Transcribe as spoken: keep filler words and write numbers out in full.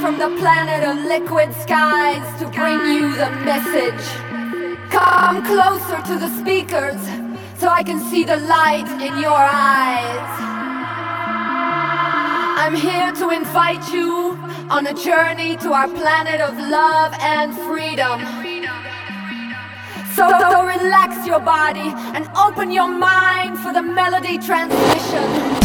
from the planet of liquid skies to bring you the message. Come closer to the speakers so I can see the light in your eyes. I'm here to invite you on a journey to our planet of love and freedom. So relax your body and open your mind for the melody transmission.